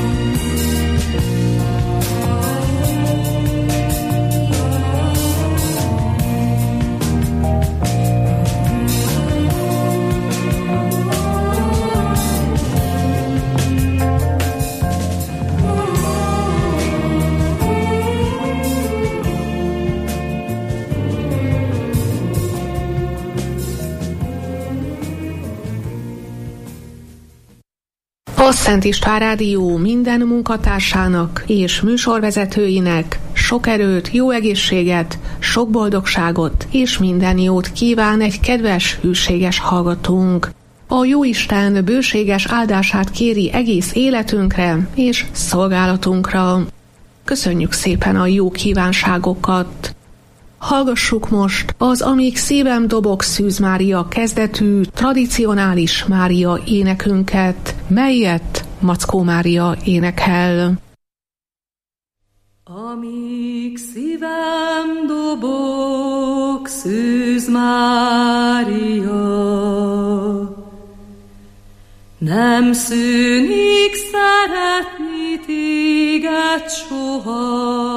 A Szent István Rádió minden munkatársának és műsorvezetőinek sok erőt, jó egészséget, sok boldogságot és minden jót kíván egy kedves, hűséges hallgatónk. A Jóisten bőséges áldását kéri egész életünkre és szolgálatunkra. Köszönjük szépen a jó kívánságokat! Hallgassuk most az Amíg szívem dobog Szűz Mária kezdetű tradicionális Mária énekünket, melyet Mackó Mária énekel. Amíg szívem dobog Szűz Mária, nem szűnik szeretni téged soha.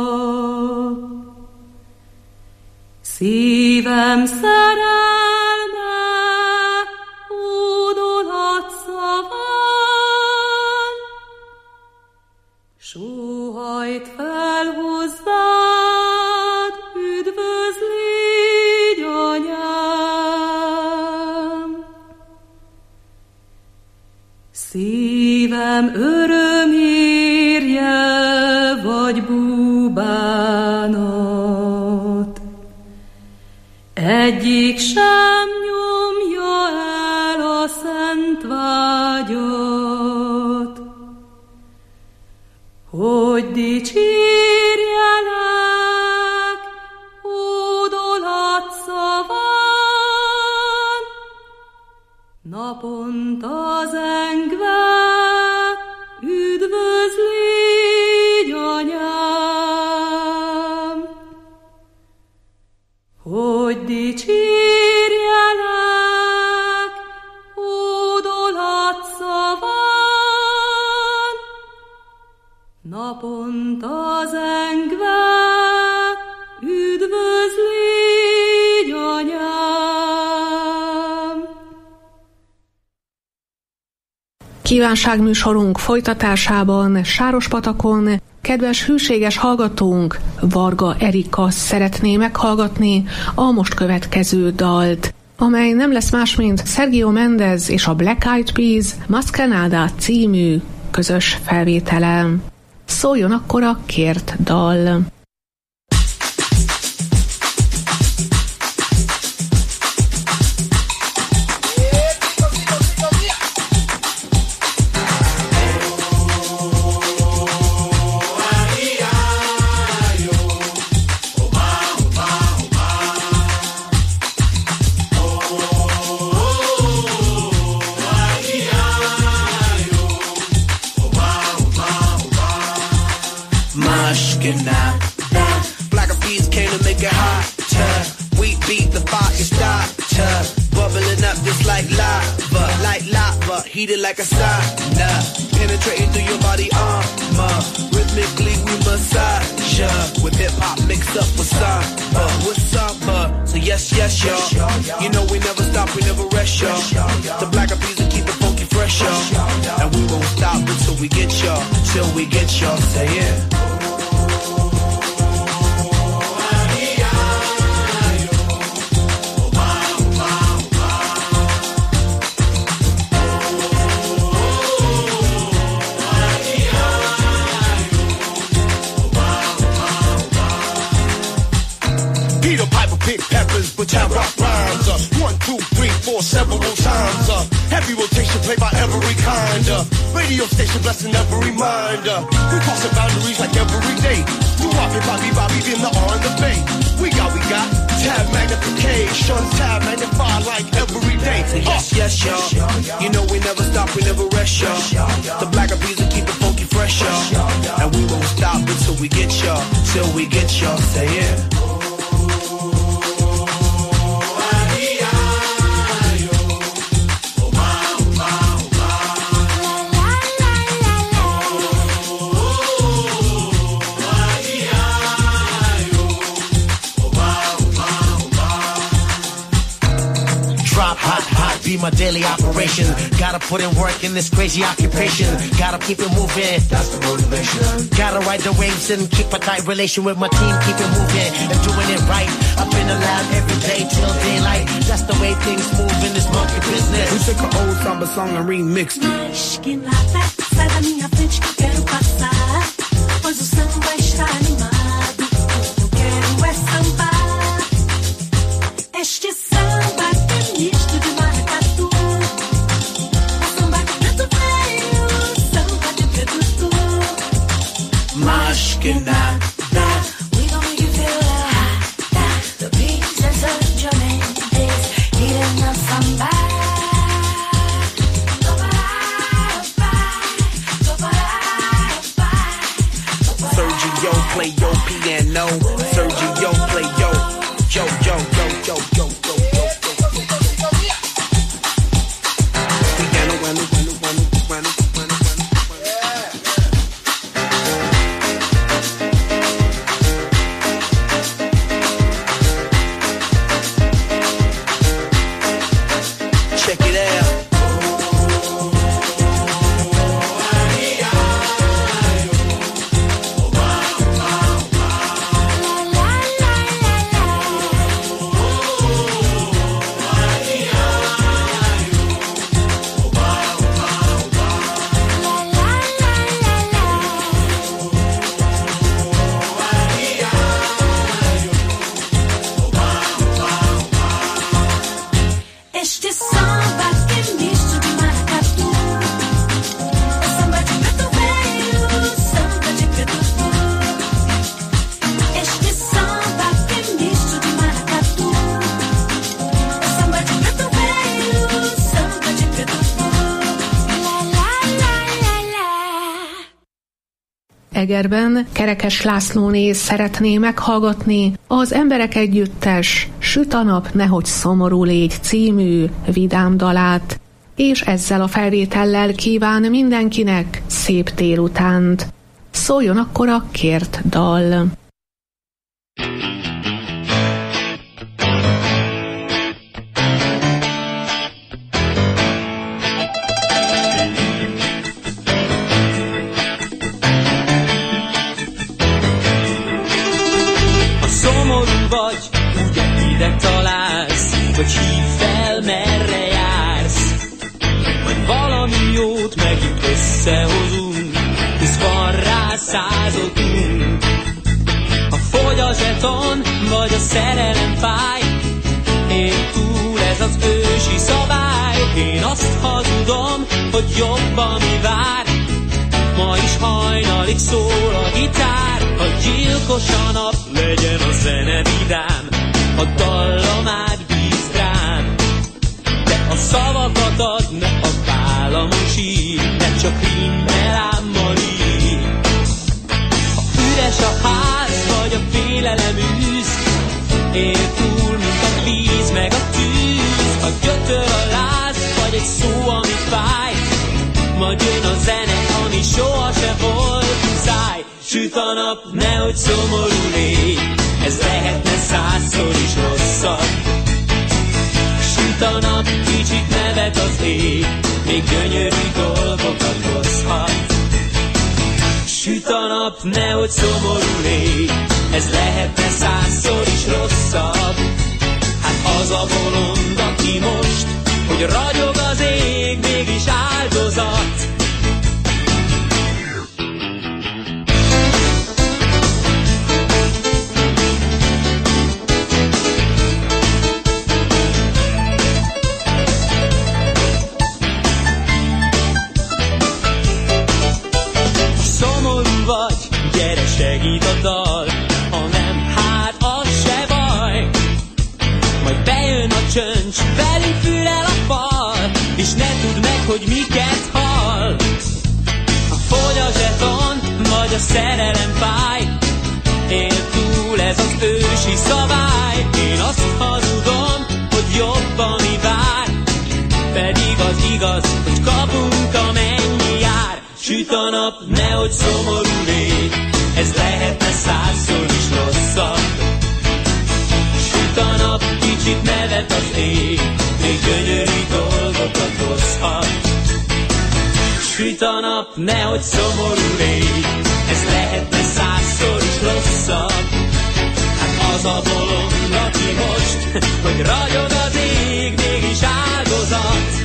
Szívem szerelme hódolat szaván, sóhajt fel hozzád, üdvözl, légy anyám. Szívem örömérje vagy búbánat, egyik sem nyomja el a szent vágyat, hogy dicsérjelek hódolat szaván, naponta zengve üdvözl, légy anyám, hogy dicsérjelek hódolat szaván, naponta zengve üdvözl, légy anyám. Kívánságműsorunk folytatásában Sárospatakon kedves hűséges hallgatónk Varga Erika szeretné meghallgatni a most következő dalt, amely nem lesz más, mint Sergio Mendes és a Black Eyed Peas Mascanada című közös felvétele. Szóljon akkor a kért dal! Black Eyed Peas came to make it hotter. We beat the fire starter, bubbling up just like lava, heated like a sauna, penetrating through your body armor. Rhythmically we massage ya, with hip hop mixed up with samba. So yes, y'all. You know we never stop, we never rest, y'all. The Black Eyed Peas will keep it funky fresh, y'all. And we won't stop until we get y'all, till we get y'all. Say yeah. But time rock rhymes, 1, 2, 3, 4, several times. Heavy rotation played by every kind. Radio station blessing every mind. We crossing boundaries like every day. We rockin' Bobby in the R and the Bay. We got tab magnification, tab magnify like every day. Yes, y'all. You know we never stop, we never rest, y'all. The Black Eyed Peas will keep it funky fresh, y'all. And we won't stop until we get y'all, till we get y'all. Say yeah. Be my daily operation. Gotta put in work in this crazy occupation. Gotta keep it moving. That's the motivation. Gotta ride the waves and keep a tight relation with my team. Keep it moving and doing it right. Up in the lab every day till daylight. That's the way things move in this monkey business. We took an old samba song and remixed it. Sai da minha frente que quero passar, pois o samba está animado. Eu quero é sambar. Este samba é misto de maracatu. O samba de preto veio, samba de preto tu. Mas que nada. We gon' make you feel hot. Egerben Kerekes Lászlóné szeretné meghallgatni az Emberek Együttes Süt a nap, nehogy szomorú légy című vidám dalát, és ezzel a felvétellel kíván mindenkinek szép délutánt. Szóljon akkor a kért dal. Vagy ugye ide találsz, vagy hív fel, merre jársz, majd valami jót megint összehozunk, hisz van rá százatunk. Ha fogy a zseton, vagy a szerelem fáj, én túl ez az ősi szabály. Én azt hazudom, hogy jobb, ami vár, ma is hajnalig szól a gitár. Ha gyilkos a nap, legyen a zene vidám, a dallamát bízd rám. De a szavakat add, ne a vállamon sír, ne csak rímmel ámmal ír. Ha üres a ház, vagy a félelem űz, él túl, mint a víz meg a tűz. Ha gyötör a láz, vagy egy szó, ami fáj, majd jön a zene, ami soha se volt muszáj. Süt a nap, nehogy szomorú légy, ez lehetne 100-szor is rosszabb. Süt a nap, kicsit nevet az ég, még gyönyörű dolgokat hozhat. Süt a nap, nehogy szomorú légy, ez lehetne 100-szor is rosszabb. Hát az a bolond, aki most, hogy ragyog az ég, mégis áldozat. Segít a dal, ha nem, hát az se baj. Majd bejön a csöncs, velünk fülel a fal, és ne tudd meg, hogy miket hall. Ha fogy a zseton, vagy a szerelem fáj, él túl ez az ősi szabály. Én azt hazudom, hogy jobb, ami vár, pedig az igaz, hogy kapunk, amennyi jár. Süt a nap, nehogy szomorú légy, ez lehetne 100-szor is rosszabb. Süt a nap, kicsit nevet az ég, még gyönyörű dolgokat hozhat. Süt a nap, nehogy szomorú légy, ez lehetne 100-szor is rosszabb. Hát az a bolond, aki most, hogy ragyog az ég, mégis áldozat.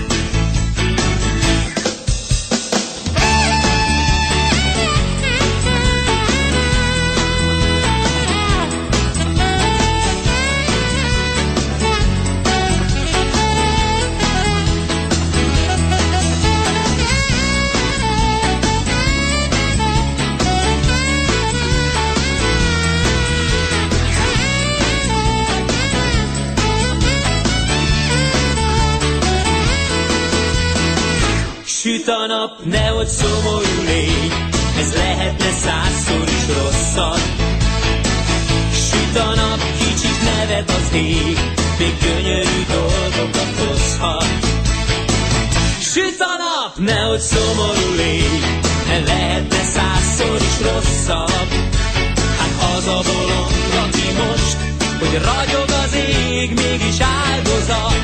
Süt a nap, nehogy szomorú légy, ez lehetne 100-szor is rosszabb. Süt a nap, kicsit nevet az ég, még gyönyörű dolgokat hozhat. Süt a nap, nehogy szomorú légy, ez lehetne 100-szor is rosszabb. Hát az a bolond, aki most, hogy ragyog az ég, mégis áldozat.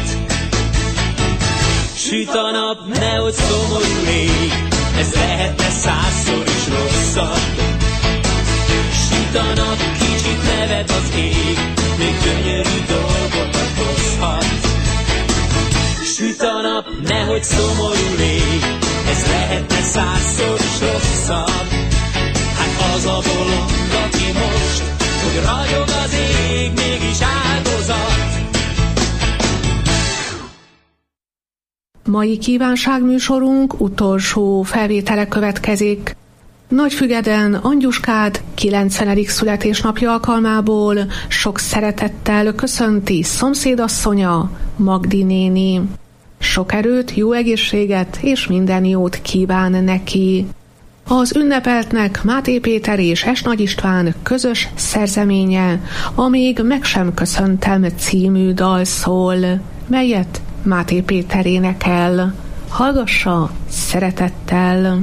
Süt a nap, nehogy szomorú légy, ez lehetne 100-szor is rosszabb. Süt a nap, kicsit nevet az ég, még gyönyörű dolgokat hozhat. Süt a nap, nehogy szomorú légy, ez lehetne 100-szor is rosszabb. Hát az a bolond, aki most, hogy ragyog az ég, mégis áldozat. Mai kívánságműsorunk utolsó felvétele következik. Nagyfügeden Angyuskát 90. születésnapja alkalmából sok szeretettel köszönti szomszédasszonya, Magdi néni. Sok erőt, jó egészséget és minden jót kíván neki. Az ünnepeltnek Máté Péter és S. Nagy István közös szerzeménye, a Még meg sem köszöntem című dal szól, melyet Máté Péter énekel. Hallgassa szeretettel!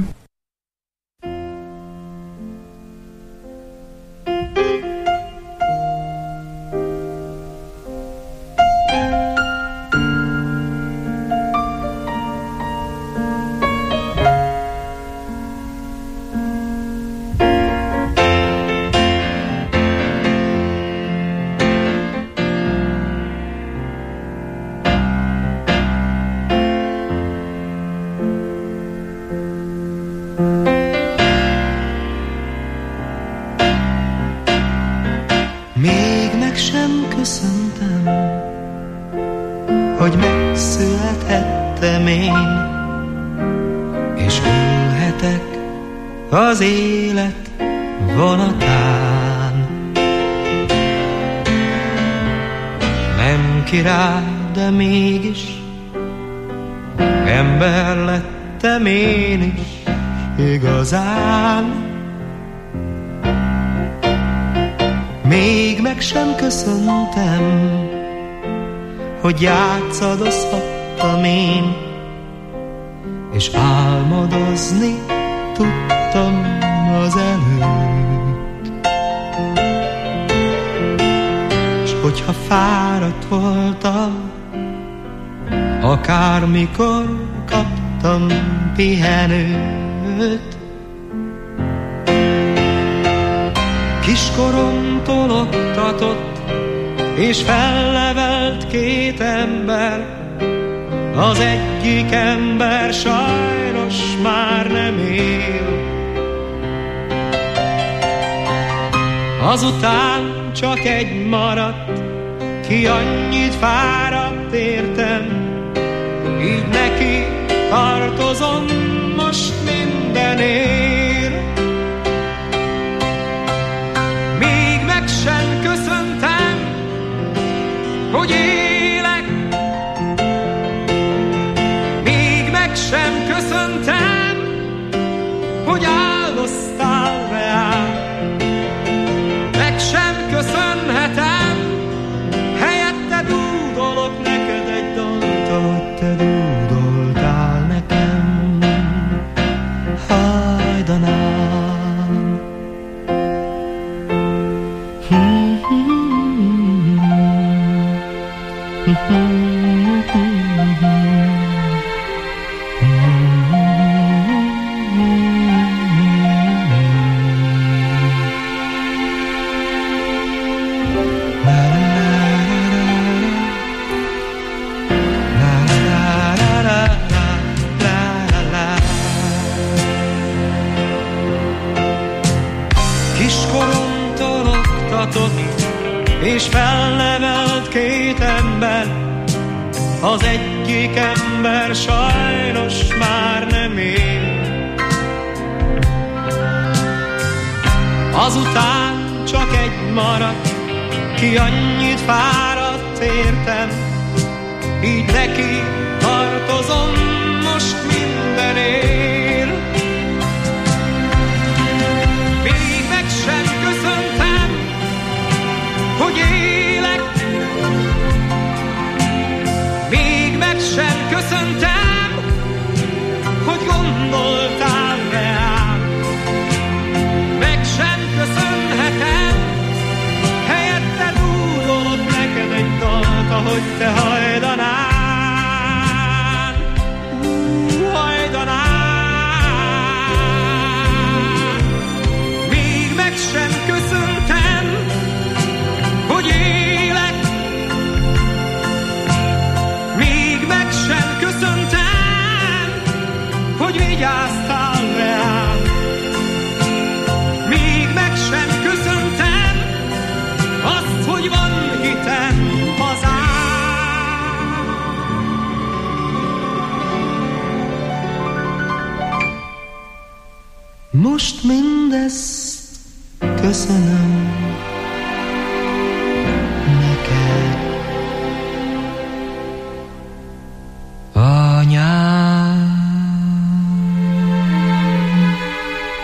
hogy megszülethettem én, és ülhetek az élet vonatán. Nem király, de mégis ember lettem én is igazán. Még meg sem köszöntem, hogy játszadozhattam én, és álmodozni tudtam az előtt. S hogyha fáradt voltam, akármikor kaptam pihenőt, kiskoromtól oktatott és fellevelt két ember, az egyik ember sajnos már nem él. Azután csak egy maradt, ki annyit fáradt értem, így neki tartozom most mindenért. Még meg sem köszöntem, hogy élek, még meg sem köszöntem, hogy áldoztál reám. Meg sem köszönhetem, helyette dúdolok neked egy dalt, ahogy te dúdoltál nekem. Hajdanám. Kiskoromtól oktatott és felnevelt két ember, az egyik ember sajnos már nem él. Azután csak egy maradt, ki annyit fáradt értem, így neki tartozom most mindenért. Még meg sem köszöntem, hogy élek, még meg sem köszöntem, hogy gondoltál reám. Meg sem köszönhetem, helyette dúdolok neked egy dalt, ahogy te hajdanál. Hajdanál. Még meg sem köszöntem, hogy élek, még meg sem köszöntem, hogy vigyáztál reám. Még meg sem köszöntem azt, hogy van hitem hazám. Most mindezt köszönöm neked, anyám.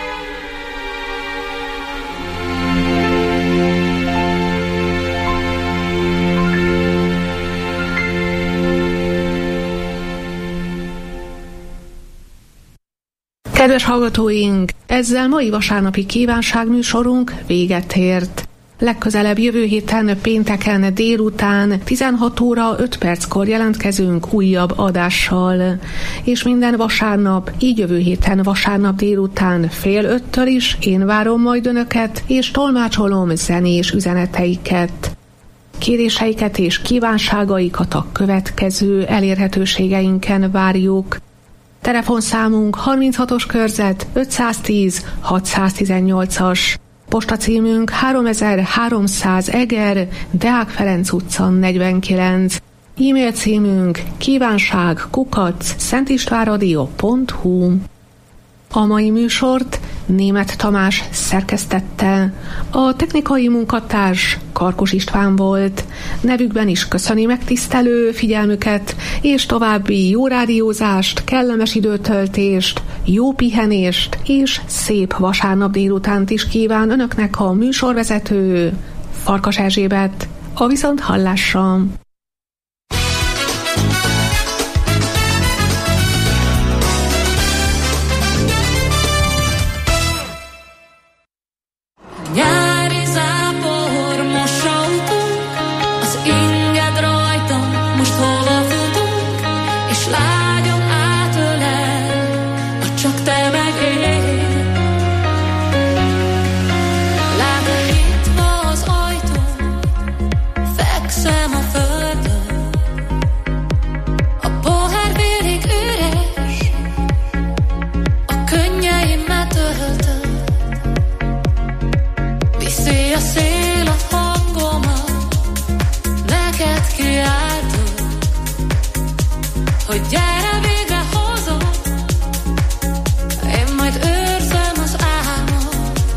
Kedves hallgatóink, ezzel mai vasárnapi kívánságműsorunk véget ért. Legközelebb jövő héten pénteken délután 16 óra 5 perckor jelentkezünk újabb adással. És minden vasárnap, így jövő héten vasárnap délután 4:30 is én várom majd önöket, és tolmácsolom zenés üzeneteiket. Kéréseiket és kívánságaikat a következő elérhetőségeinken várjuk. Telefonszámunk 36-os körzet 510 618-as. Postacímünk 3300 Eger, Deák Ferenc utca 49. E-mail címünk kívánság@szentistvánradio.hu. A mai műsort Németh Tamás szerkesztette. A technikai munkatárs Karkos István volt. Nevükben is köszöni megtisztelő figyelmüket, és további jó rádiózást, kellemes időtöltést, jó pihenést, és szép vasárnap délutánt is kíván önöknek a műsorvezető Farkas Erzsébet. A viszonthallásra! Nyári zápor mosautunk, az inged rajtam, most hova futunk, és lágyan átölel, ha csak te meg én. Látod nyitva az ajtó, fekszem a földön, a pohár félig üres, a könnyeimmel töltöm. Viszi a szél a hangomat, neked kiáltok, hogy gyere végre hozzá, én majd őrzem az álmot.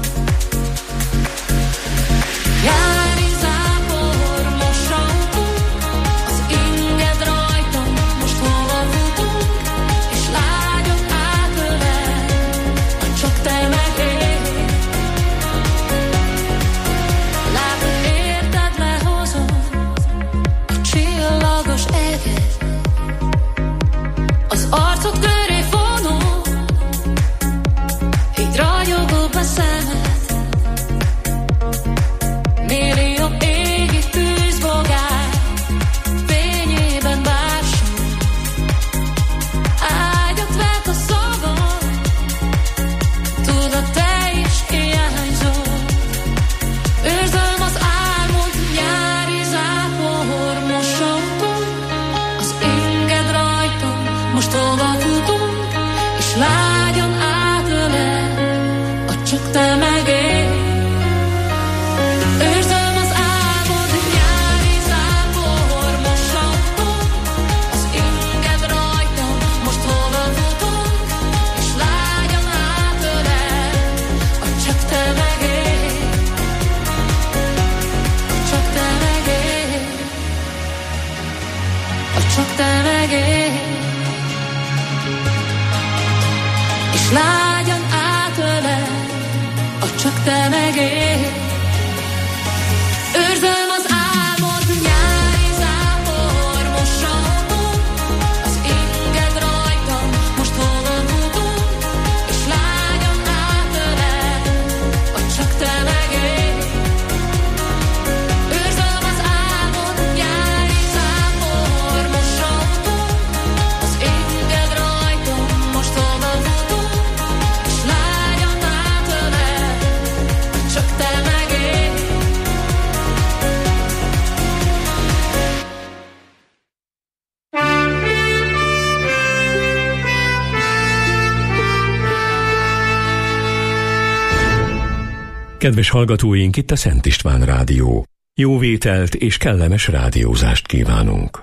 Nyári zápor mosautunk, az inged rajtam, most hova futunk, és lágyan átölel, ha csak te meg én. Látod, érted, lehozom a csillagos eget, az arcod köré vonom, így ragyogóbb a szemed. Millió égi tűzbogár fényében bársony, ágyat vett a szagom, tudod, te is hiányzol. Őrzöm az álmod, nyári zápor mosautunk, az inged rajtam, most hova futunk, és lágyan átölel, ha csak te meg én. Őrzöm az álmod, nyári zápor mosautunk, az inged rajtam, most hova futunk, és lágyan átölel, ha csak te meg én. Csak te meg én, csak te meg én, és lágyan átölel, csak te meg én. Őrzöm az álmod, nyári zápor mosautunk, az inged rajtam, most hova futunk, és lágyan átölel, csak te meg én. Őrzöm az álmod, nyári zápor mosautunk, az inged rajtam, most hova futunk, és lágyan átölel, csak te meg én. Kedves hallgatóink, itt a Szent István Rádió. Jó vételt és kellemes rádiózást kívánunk.